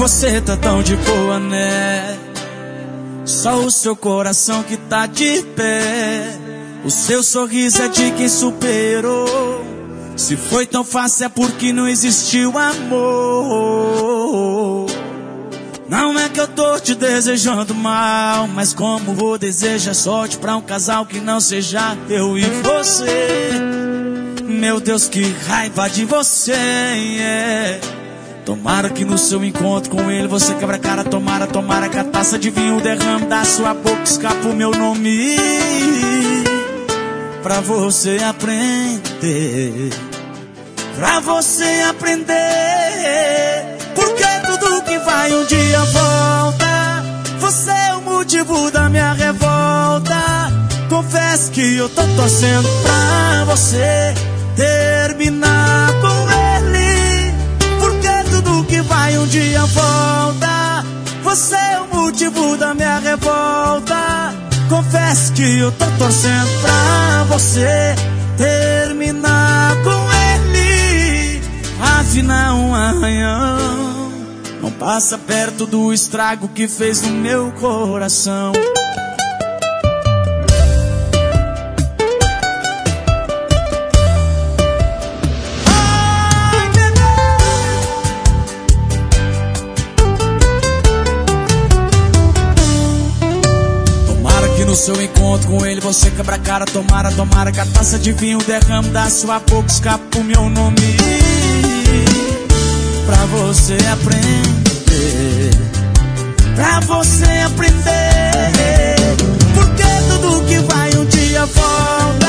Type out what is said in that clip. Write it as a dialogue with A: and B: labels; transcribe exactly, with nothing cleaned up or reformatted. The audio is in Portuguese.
A: Você tá tão de boa, né? Só o seu coração que tá de pé. O seu sorriso é de quem superou. Se foi tão fácil é porque não existiu amor. Não é que eu tô te desejando mal, mas como vou desejar sorte pra um casal que não seja eu e você. Meu Deus, que raiva de você, yeah. Tomara que no seu encontro com ele você quebra a cara. Tomara, tomara que a taça de vinho derrame da sua boca, escapa o meu nome. Pra você aprender, pra você aprender. Porque tudo que vai um dia volta. Você é o motivo da minha revolta. Confesso que eu tô torcendo pra você terminar com ele. Porque tudo que vai um dia volta. Você é o motivo da minha revolta. Confesso que eu tô torcendo pra você terminar com ele. Afinal, um arranhão não passa perto do estrago que fez no meu coração. No seu encontro com ele você quebra a cara. Tomara, tomara que a taça de vinho derrame da sua boca, escapa o meu nome. Pra você aprender, pra você aprender. Porque tudo que vai um dia volta.